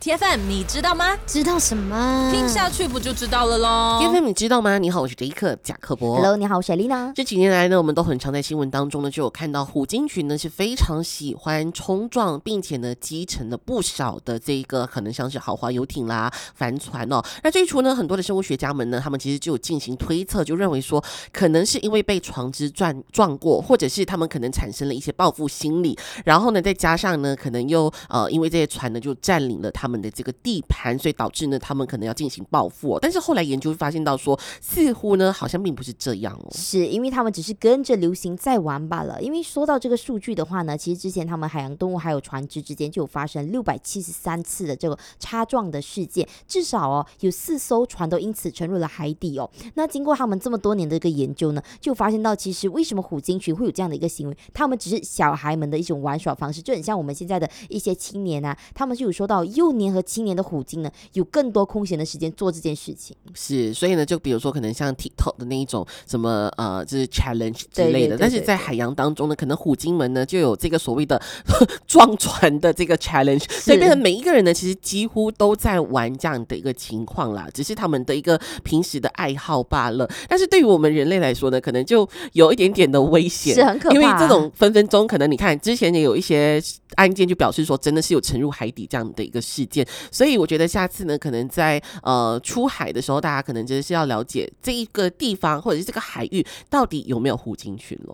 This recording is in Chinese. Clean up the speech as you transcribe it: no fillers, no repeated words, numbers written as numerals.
TFM 你知道吗？ 知道什么？ 听下去不就知道了咯。 TFM 你知道吗？你好，我是杰克贾克伯。 Hello， 你好，我是丽娜。 这几年来呢，我们都很常在新闻当中呢，就有看到虎鲸群呢是非常喜欢冲撞，并且呢击沉了不少的这个可能像是豪华游艇啦、帆船哦。那这一出呢，很多的生物学家们呢，他们其实就有进行推测，就认为说，可能是因为被船只撞过，或者是他们可能产生了一些报复心理，然后呢再加上呢，可能又因为这些船呢就占领了他们的这个地盘，所以导致呢他们可能要进行报复哦。但是后来研究发现到说，似乎呢好像并不是这样哦。 是因为他们只是跟着流行在玩罢了。因为说到这个数据的话呢，其实之前他们海洋动物还有船只之间就有发生673次的这个擦撞的事件，至少有4艘船都因此沉入了海底哦。那经过他们这么多年的一个研究呢，就发现到其实为什么虎鲸群会有这样的一个行为，他们只是小孩们的一种玩耍方式，就很像我们现在的一些青年啊，他们就有说到幼年和青年的虎鲸呢，有更多空闲的时间做这件事情。 是，所以呢，就比如说可能像 TikTok 的那一种什么就是 challenge 之类的，但是在海洋当中呢，可能虎鲸们呢就有这个所谓的撞船的这个 challenge， 所以变成每一个人呢，其实几乎都在玩这样的一个情况啦，只是他们的一个平时的爱好罢了。但是对于我们人类来说呢，可能就有一点点的危险， 是很可怕， 因为这种分分钟可能你看之前也有一些案件就表示说，真的是有沉入海底这样的一个事件，所以我觉得下次呢，可能在出海的时候，大家可能真的是要了解这一个地方或者是这个海域到底有没有虎鲸群咯。